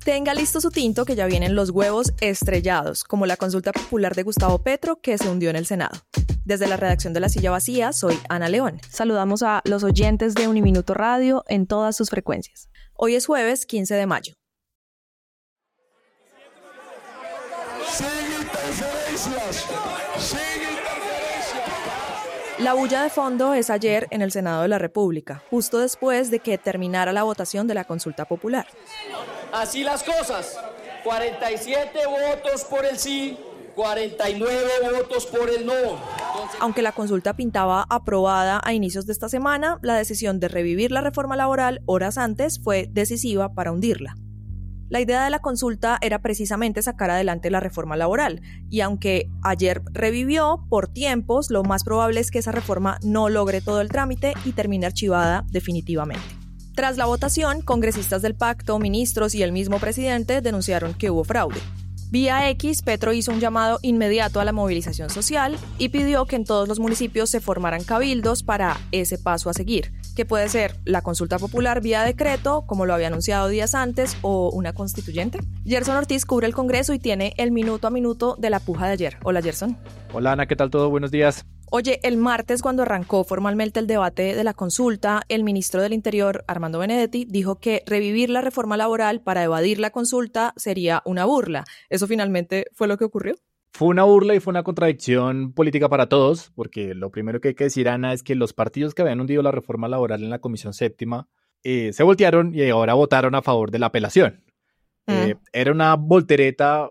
Tenga listo su tinto que ya vienen los huevos estrellados, como la consulta popular de Gustavo Petro que se hundió en el Senado. Desde la redacción de La Silla Vacía, soy Ana León. Saludamos a los oyentes de Uniminuto Radio en todas sus frecuencias. Hoy es jueves 15 de mayo. La bulla de fondo es ayer en el Senado de la República, justo después de que terminara la votación de la consulta popular. Así las cosas, 47 votos por el sí, 49 votos por el no. Aunque la consulta pintaba aprobada a inicios de esta semana, la decisión de revivir la reforma laboral horas antes fue decisiva para hundirla. La idea de la consulta era precisamente sacar adelante la reforma laboral, y aunque ayer revivió, por tiempos, lo más probable es que esa reforma no logre todo el trámite y termine archivada definitivamente. Tras la votación, congresistas del pacto, ministros y el mismo presidente denunciaron que hubo fraude. Vía X, Petro hizo un llamado inmediato a la movilización social y pidió que en todos los municipios se formaran cabildos para ese paso a seguir, que puede ser la consulta popular vía decreto, como lo había anunciado días antes, o una constituyente. Gerson Ortiz cubre el Congreso y tiene el minuto a minuto de la puja de ayer. Hola, Gerson. Hola, Ana, ¿qué tal todo? Buenos días. Oye, el martes, cuando arrancó formalmente el debate de la consulta, el ministro del Interior, Armando Benedetti, dijo que revivir la reforma laboral para evadir la consulta sería una burla. ¿Eso finalmente fue lo que ocurrió? Fue una burla y fue una contradicción política para todos, porque lo primero que hay que decir, Ana, es que los partidos que habían hundido la reforma laboral en la Comisión Séptima se voltearon y ahora votaron a favor de la apelación. Era una voltereta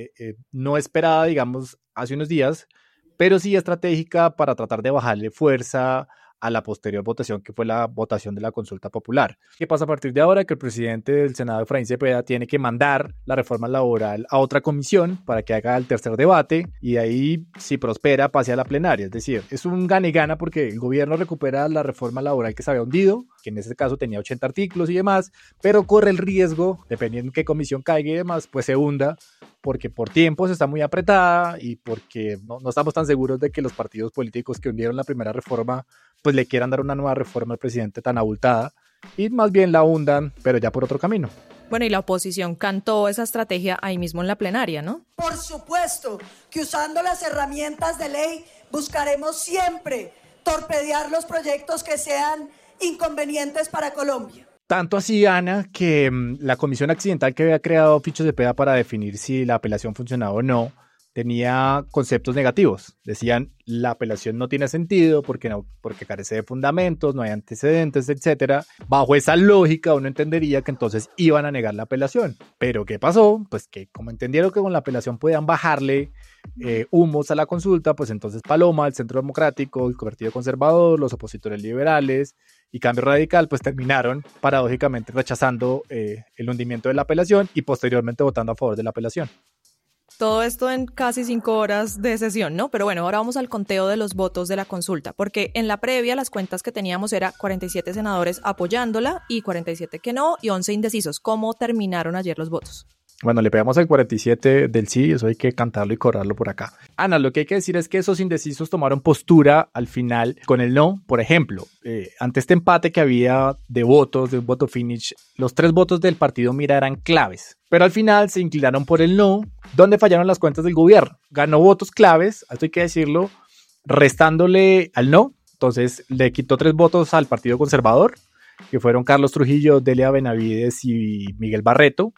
no esperada, digamos, hace unos días, pero sí estratégica para tratar de bajarle fuerza a la posterior votación, que fue la votación de la consulta popular. ¿Qué pasa a partir de ahora? Que el presidente del Senado, Efraín Cepeda, tiene que mandar la reforma laboral a otra comisión para que haga el tercer debate y de ahí, si prospera, pase a la plenaria. Es decir, es un gana y gana porque el gobierno recupera la reforma laboral que se había hundido, que en ese caso tenía 80 artículos y demás, pero corre el riesgo, dependiendo en qué comisión caiga y demás, pues se hunda, porque por tiempos está muy apretada y porque no estamos tan seguros de que los partidos políticos que hundieron la primera reforma pues le quieran dar una nueva reforma al presidente tan abultada y más bien la hundan, pero ya por otro camino. Bueno, y la oposición cantó esa estrategia ahí mismo en la plenaria, ¿no? Por supuesto que usando las herramientas de ley buscaremos siempre torpedear los proyectos que sean inconvenientes para Colombia. Tanto así, Ana, que la comisión accidental que había creado Ficho Cepeda para definir si la apelación funcionaba o no, tenía conceptos negativos. Decían, la apelación no tiene sentido porque carece de fundamentos, no hay antecedentes, etc. Bajo esa lógica, uno entendería que entonces iban a negar la apelación. Pero ¿qué pasó? Pues que como entendieron que con la apelación podían bajarle humos a la consulta, pues entonces Paloma, el Centro Democrático, el Partido Conservador, los opositores liberales y Cambio Radical, pues terminaron paradójicamente rechazando el hundimiento de la apelación y posteriormente votando a favor de la apelación. Todo esto en casi 5 horas de sesión, ¿no? Pero bueno, ahora vamos al conteo de los votos de la consulta, porque en la previa las cuentas que teníamos era 47 senadores apoyándola y 47 que no y 11 indecisos. ¿Cómo terminaron ayer los votos? Bueno, le pegamos al 47 del sí, eso hay que cantarlo y correrlo por acá. Ana, lo que hay que decir es que esos indecisos tomaron postura al final con el no. Por ejemplo, ante este empate que había de votos, de un voto finish, los 3 votos del partido Mira eran claves. Pero al final se inclinaron por el no, donde fallaron las cuentas del gobierno. Ganó votos claves, esto hay que decirlo, restándole al no. Entonces le quitó 3 votos al Partido Conservador, que fueron Carlos Trujillo, Delia Benavides y Miguel Barreto.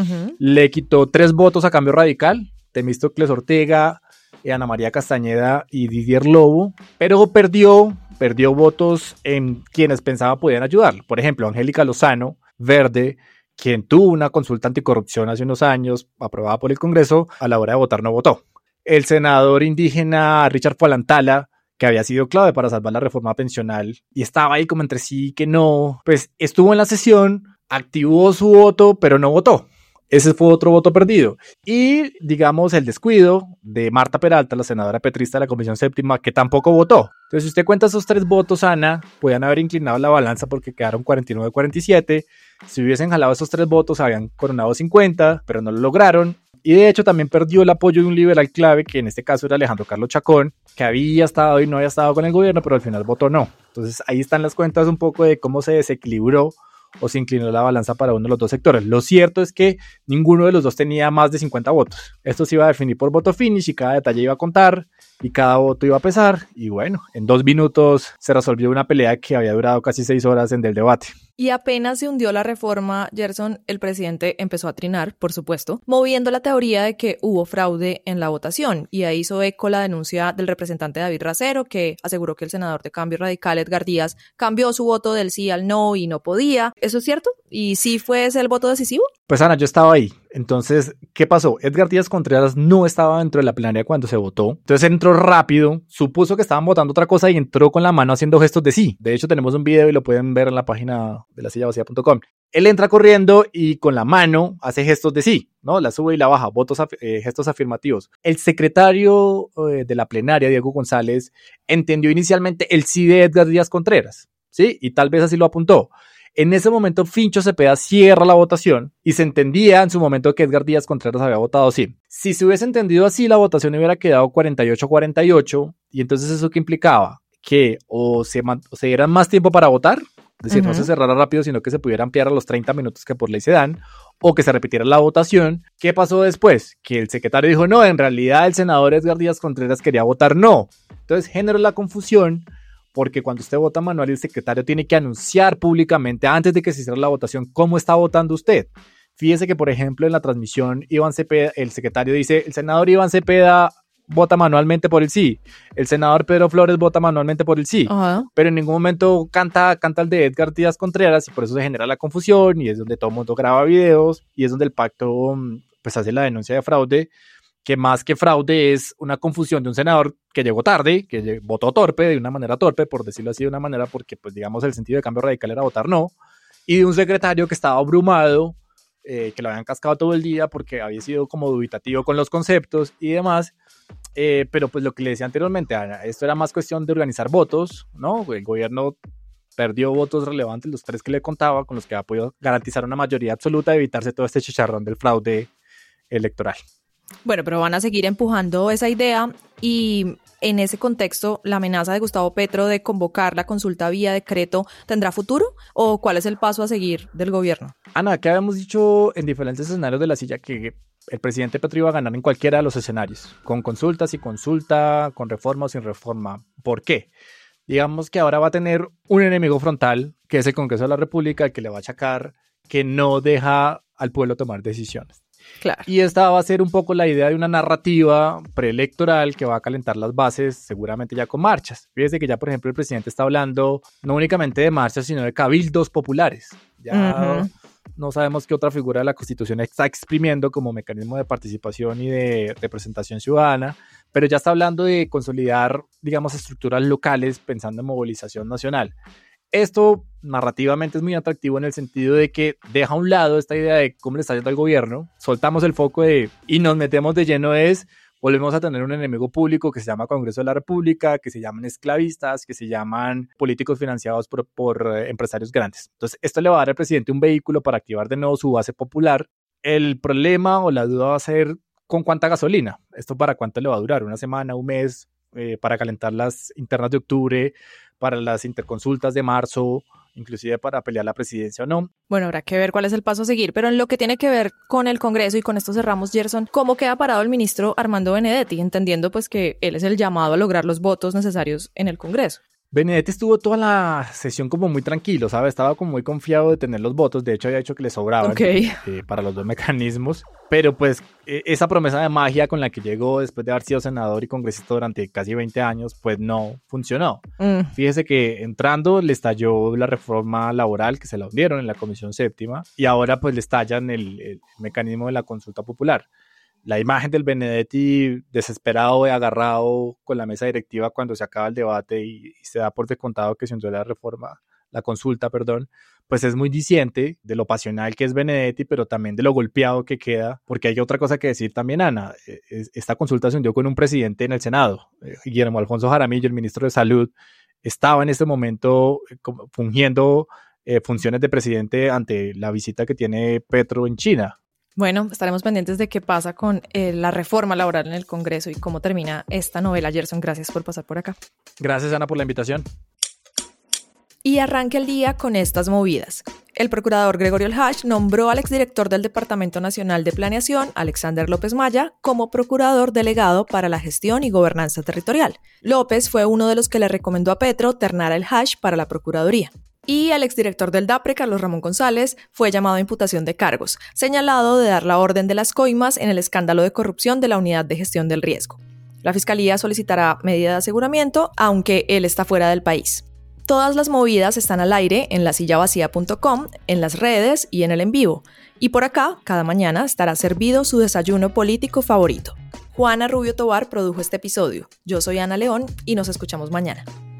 Le quitó 3 votos a Cambio Radical, Temístocles Ortega, Ana María Castañeda y Didier Lobo, pero perdió votos en quienes pensaba podían ayudar. Por ejemplo, Angélica Lozano, Verde, quien tuvo una consulta anticorrupción hace unos años, aprobada por el Congreso, a la hora de votar no votó. El senador indígena Richard Falantala, que había sido clave para salvar la reforma pensional y estaba ahí como entre sí y que no, pues estuvo en la sesión, activó su voto, pero no votó. Ese fue otro voto perdido. Y, digamos, el descuido de Marta Peralta, la senadora petrista de la Comisión Séptima, que tampoco votó. Entonces, si usted cuenta esos 3 votos, Ana, podían haber inclinado la balanza porque quedaron 49-47. Si hubiesen jalado esos 3 votos, habían coronado 50, pero no lo lograron. Y de hecho también perdió el apoyo de un liberal clave, que en este caso era Alejandro Carlos Chacón, que había estado y no había estado con el gobierno, pero al final votó no. Entonces ahí están las cuentas un poco de cómo se desequilibró o se inclinó la balanza para uno de los dos sectores. Lo cierto es que ninguno de los dos tenía más de 50 votos. Esto se iba a definir por voto finish y cada detalle iba a contar y cada voto iba a pesar. Y bueno, en 2 minutos se resolvió una pelea que había durado casi 6 horas en el debate. Y apenas se hundió la reforma, Gerson, el presidente empezó a trinar, por supuesto, moviendo la teoría de que hubo fraude en la votación. Y ahí hizo eco la denuncia del representante David Racero, que aseguró que el senador de Cambio Radical, Edgar Díaz, cambió su voto del sí al no y no podía. ¿Eso es cierto? ¿Y sí fue ese el voto decisivo? Pues Ana, yo estaba ahí. Entonces, ¿qué pasó? Edgar Díaz Contreras no estaba dentro de la plenaria cuando se votó. Entonces entró rápido, supuso que estaban votando otra cosa y entró con la mano haciendo gestos de sí. De hecho, tenemos un video y lo pueden ver en la página de lasillavacía.com. Él entra corriendo y con la mano hace gestos de sí, ¿no? La sube y la baja, gestos afirmativos. El secretario de la plenaria, Diego González, entendió inicialmente el sí de Edgar Díaz Contreras, ¿sí? Y tal vez así lo apuntó. En ese momento, Fincho Cepeda cierra la votación y se entendía en su momento que Edgar Díaz Contreras había votado sí. Si se hubiese entendido así, la votación hubiera quedado 48-48 y entonces ¿eso qué implicaba? Que o se dieran más tiempo para votar, es decir, no se cerrara rápido, sino que se pudiera ampliar a los 30 minutos que por ley se dan, o que se repitiera la votación. ¿Qué pasó después? Que el secretario dijo, no, en realidad el senador Edgar Díaz Contreras quería votar no. Entonces generó la confusión, porque cuando usted vota manual, el secretario tiene que anunciar públicamente antes de que se cierre la votación cómo está votando usted. Fíjese que, por ejemplo, en la transmisión, Iván Cepeda, el secretario dice, el senador Iván Cepeda vota manualmente por el sí, el senador Pedro Flores vota manualmente por el sí, pero en ningún momento canta el de Edgar Díaz Contreras y por eso se genera la confusión y es donde todo el mundo graba videos y es donde el pacto pues hace la denuncia de fraude, que más que fraude es una confusión de un senador que llegó tarde, que votó torpe, de una manera torpe, por decirlo así de una manera, porque pues digamos el sentido de Cambio Radical era votar no, y de un secretario que estaba abrumado, que lo habían cascado todo el día porque había sido como dubitativo con los conceptos y demás, pero pues lo que le decía anteriormente, Ana, esto era más cuestión de organizar votos, ¿no? El gobierno perdió votos relevantes, los 3 que le contaba, con los que ha podido garantizar una mayoría absoluta de evitarse todo este chicharrón del fraude electoral. Bueno, pero van a seguir empujando esa idea y en ese contexto, ¿la amenaza de Gustavo Petro de convocar la consulta vía decreto tendrá futuro? ¿O cuál es el paso a seguir del gobierno? Ana, que habíamos dicho en diferentes escenarios de la silla que el presidente Petro iba a ganar en cualquiera de los escenarios, con consulta, sin consulta, con reforma o sin reforma. ¿Por qué? Digamos que ahora va a tener un enemigo frontal, que es el Congreso de la República, que le va a achacar que no deja al pueblo tomar decisiones. Claro. Y esta va a ser un poco la idea de una narrativa preelectoral que va a calentar las bases seguramente ya con marchas. Fíjese que ya, por ejemplo, el presidente está hablando no únicamente de marchas, sino de cabildos populares. Ya no sabemos qué otra figura de la Constitución está exprimiendo como mecanismo de participación y de representación ciudadana, pero ya está hablando de consolidar, digamos, estructuras locales pensando en movilización nacional. Esto narrativamente es muy atractivo en el sentido de que deja a un lado esta idea de cómo le está yendo al gobierno, soltamos el foco y nos metemos de lleno volvemos a tener un enemigo público que se llama Congreso de la República, que se llaman esclavistas, que se llaman políticos financiados por empresarios grandes. Entonces esto le va a dar al presidente un vehículo para activar de nuevo su base popular. El problema o la duda va a ser con cuánta gasolina, esto para cuánto le va a durar, una semana, un mes, para calentar las internas de octubre, para las interconsultas de marzo, inclusive para pelear la presidencia o no. Bueno, habrá que ver cuál es el paso a seguir, pero en lo que tiene que ver con el Congreso, y con esto cerramos, Gerson, ¿cómo queda parado el ministro Armando Benedetti, entendiendo pues que él es el llamado a lograr los votos necesarios en el Congreso? Benedetti estuvo toda la sesión como muy tranquilo, ¿sabes? Estaba como muy confiado de tener los votos, de hecho había dicho que le sobraban para los dos mecanismos, pero pues esa promesa de magia con la que llegó después de haber sido senador y congresista durante casi 20 años, pues no funcionó. Fíjese que entrando le estalló la reforma laboral que se la hundieron en la Comisión Séptima y ahora pues le estallan el mecanismo de la consulta popular. La imagen del Benedetti desesperado y agarrado con la mesa directiva cuando se acaba el debate y se da por descontado que se hundió la consulta, pues es muy diciente de lo pasional que es Benedetti, pero también de lo golpeado que queda, porque hay otra cosa que decir también, Ana. Esta consulta se hundió con un presidente en el Senado, Guillermo Alfonso Jaramillo, el ministro de Salud, estaba en este momento fungiendo funciones de presidente ante la visita que tiene Petro en China. Bueno, estaremos pendientes de qué pasa con la reforma laboral en el Congreso y cómo termina esta novela. Gerson, gracias por pasar por acá. Gracias, Ana, por la invitación. Y arranca el día con estas movidas. El procurador Gregorio El Hach nombró al exdirector del Departamento Nacional de Planeación, Alexander López Maya, como procurador delegado para la gestión y gobernanza territorial. López fue uno de los que le recomendó a Petro ternar a El Hach para la Procuraduría. Y el exdirector del DAPRE, Carlos Ramón González, fue llamado a imputación de cargos, señalado de dar la orden de las coimas en el escándalo de corrupción de la Unidad de Gestión del Riesgo. La Fiscalía solicitará medida de aseguramiento, aunque él está fuera del país. Todas las movidas están al aire en lasillavacía.com, en las redes y en el en vivo. Y por acá, cada mañana, estará servido su desayuno político favorito. Juana Rubio Tovar produjo este episodio. Yo soy Ana León y nos escuchamos mañana.